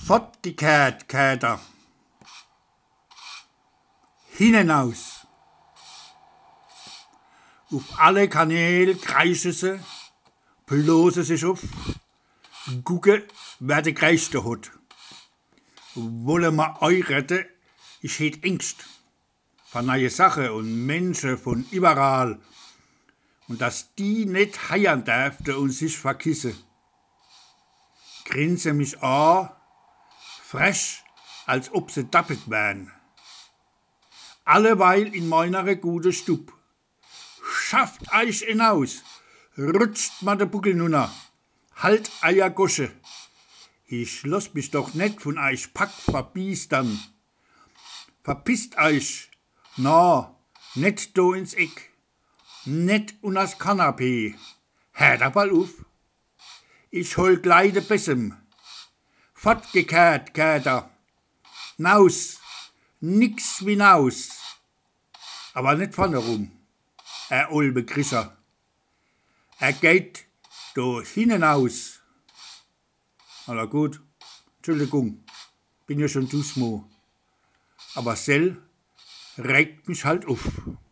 Fortgekehrt, Käter. Hinaus. Auf alle Kanäle kreischen sie, bloßen sich auf, gucken, wer die Kreiste hat. Wollen wir euch retten, ich hätt Angst. Von neue Sachen und Menschen von überall. Und dass die nicht heiern dürften und sich verkissen. Grinsen mich an, frech, als ob sie dappet wären. Alleweil in meiner guten Stub. Schafft euch hinaus, rutscht ma de Buckel nunner, halt eier Gosche. Ich lass mich doch nicht von euch Pack verbiestern. Verpisst euch, na, nicht do ins Eck, nicht unters Kanapee. Hört aber auf. Ich hol gleich de Bessem. Fortgekehrt, Käter. Naus, nix wie naus. Aber nicht vorne rum. Olbe Krischer. Geht do hinaus. Na gut, Entschuldigung, bin ja schon Dusmo. Aber Sell regt mich halt auf.